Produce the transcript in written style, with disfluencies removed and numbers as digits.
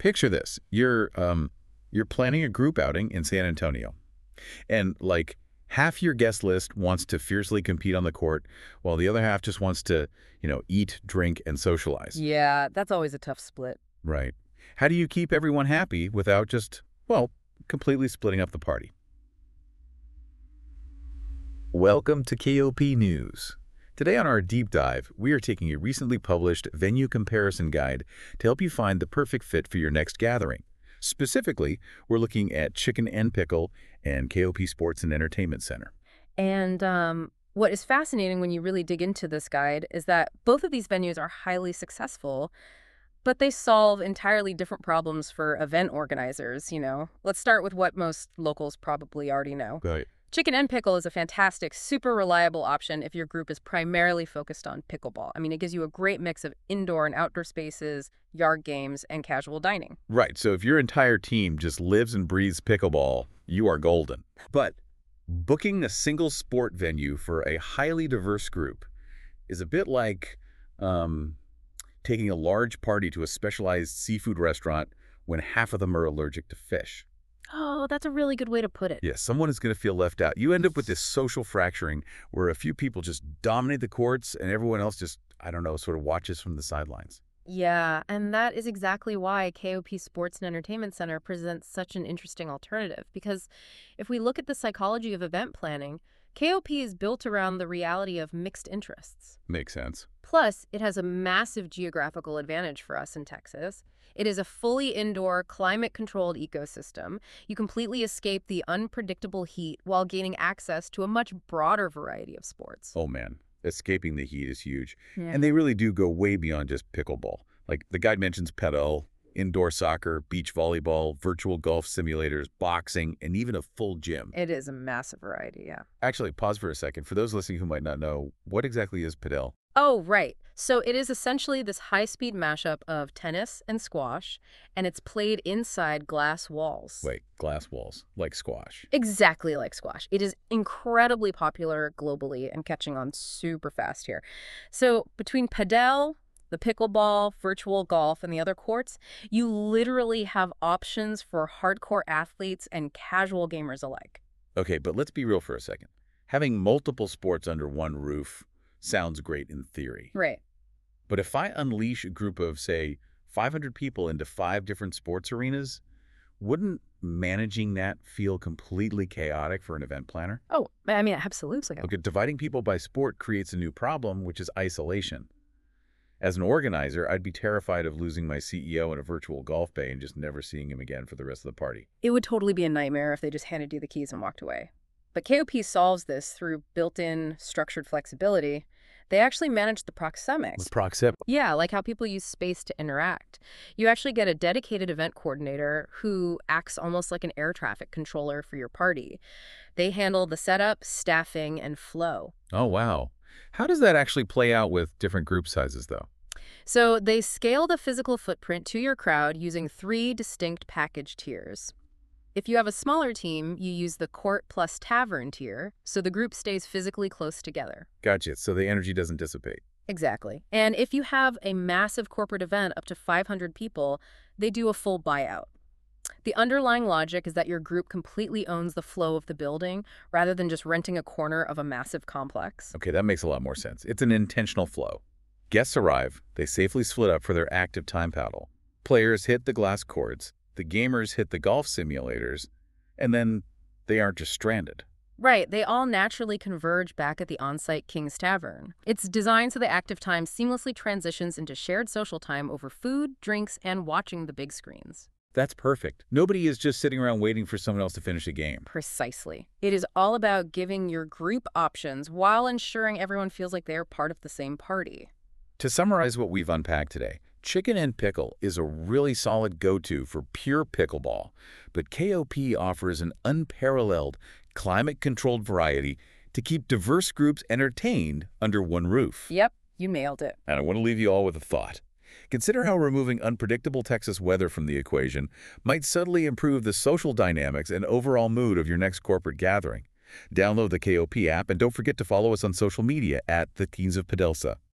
Picture this. You're planning a group outing in San Antonio, and like half your guest list wants to fiercely compete on the court, while the other half just wants to, eat, drink, and socialize. Yeah, that's always a tough split. Right. How do you keep everyone happy without just, well, completely splitting up the party? Welcome to KOP News. Today on our deep dive, we are taking a recently published venue comparison guide to help you find the perfect fit for your next gathering. Specifically, we're looking at Chicken and Pickle and KOP Sports and Entertainment Center. And what is fascinating when you really dig into this guide is that both of these venues are highly successful, but they solve entirely different problems for event organizers. Let's start with what most locals probably already know. Right. Chicken and Pickle is a fantastic, super reliable option if your group is primarily focused on pickleball. I mean, it gives you a great mix of indoor and outdoor spaces, yard games, and casual dining. Right, so if your entire team just lives and breathes pickleball, you are golden. But booking a single sport venue for a highly diverse group is a bit like taking a large party to a specialized seafood restaurant when half of them are allergic to fish. Oh, that's a really good way to put it. Yes, someone is going to feel left out. You end up with this social fracturing where a few people just dominate the courts and everyone else just, I don't know, sort of watches from the sidelines. Yeah, and that is exactly why KOP Sports and Entertainment Center presents such an interesting alternative. Because if we look at the psychology of event planning, KOP is built around the reality of mixed interests. Makes sense. Plus, it has a massive geographical advantage for us in Texas. It is a fully indoor, climate-controlled ecosystem. You completely escape the unpredictable heat while gaining access to a much broader variety of sports. Oh man, escaping the heat is huge. Yeah. And they really do go way beyond just pickleball. Like the guide mentions padel, indoor soccer, beach volleyball, virtual golf simulators, boxing, and even a full gym. It is a massive variety, yeah. Actually, pause for a second. For those listening who might not know, what exactly is padel? Oh, right. So it is essentially this high-speed mashup of tennis and squash, and it's played inside glass walls. Wait, glass walls, like squash. Exactly like squash. It is incredibly popular globally and catching on super fast here. So between padel, the pickleball, virtual golf, and the other courts, you literally have options for hardcore athletes and casual gamers alike. Okay, but let's be real for a second. Having multiple sports under one roof sounds great in theory. Right. But if I unleash a group of, say, 500 people into 5 different sports arenas, wouldn't managing that feel completely chaotic for an event planner? Oh, I mean, absolutely. Okay, dividing people by sport creates a new problem, which is isolation. As an organizer, I'd be terrified of losing my CEO in a virtual golf bay and just never seeing him again for the rest of the party. It would totally be a nightmare if they just handed you the keys and walked away. But KOP solves this through built-in structured flexibility. They actually manage the proxemics. With Proxip. Yeah, like how people use space to interact. You actually get a dedicated event coordinator who acts almost like an air traffic controller for your party. They handle the setup, staffing, and flow. Oh, wow. How does that actually play out with different group sizes, though? So they scale the physical footprint to your crowd using 3 distinct package tiers. If you have a smaller team, you use the court plus tavern tier, so the group stays physically close together. Gotcha, so the energy doesn't dissipate. Exactly. And if you have a massive corporate event up to 500 people, they do a full buyout. The underlying logic is that your group completely owns the flow of the building rather than just renting a corner of a massive complex. Okay, that makes a lot more sense. It's an intentional flow. Guests arrive, they safely split up for their active time paddle. Players hit the glass courts, the gamers hit the golf simulators, and then they aren't just stranded. Right, they all naturally converge back at the on-site King's Tavern. It's designed so the active time seamlessly transitions into shared social time over food, drinks, and watching the big screens. That's perfect. Nobody is just sitting around waiting for someone else to finish a game. Precisely. It is all about giving your group options while ensuring everyone feels like they're part of the same party. To summarize what we've unpacked today, Chicken and Pickle is a really solid go-to for pure pickleball, but KOP offers an unparalleled, climate-controlled variety to keep diverse groups entertained under one roof. Yep, you nailed it. And I want to leave you all with a thought. Consider how removing unpredictable Texas weather from the equation might subtly improve the social dynamics and overall mood of your next corporate gathering. Download the KOP app and don't forget to follow us on social media at The Teens of Padelsa.